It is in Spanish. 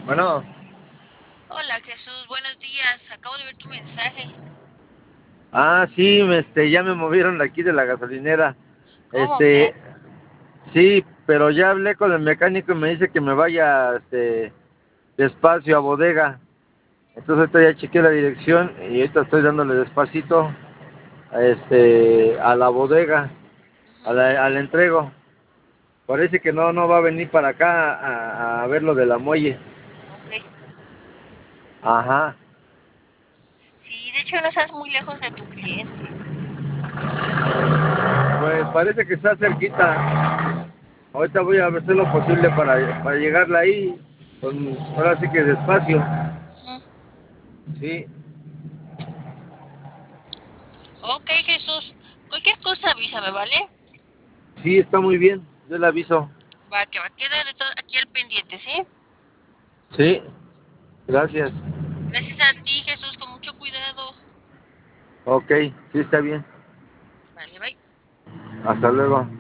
Bueno, Hola Jesús, buenos días. Acabo de ver tu mensaje. sí, ya me movieron de aquí de la gasolinera. ¿Cómo crees? Este, sí, pero ya hablé con el mecánico y me dice que me vaya, despacio a bodega. Entonces ahorita ya chequé la dirección y ahorita estoy dándole despacito, a la bodega, Ujú. al entrego. Parece que no va a venir para acá a ver lo de la muelle. Ok. Ajá, Sí, de hecho no estás muy lejos de tu cliente. pues parece que está cerquita. Ahorita voy a hacer lo posible para llegarla ahí, ahora sí que despacio. Ujú. Sí, Ok Jesús, cualquier cosa avísame, ¿vale? sí, está muy bien, yo le aviso. Va, que va a quedar aquí al pendiente, ¿sí? Sí, gracias. Gracias a ti Jesús, con mucho cuidado. Ok, sí está bien. Vale, bye. Hasta luego.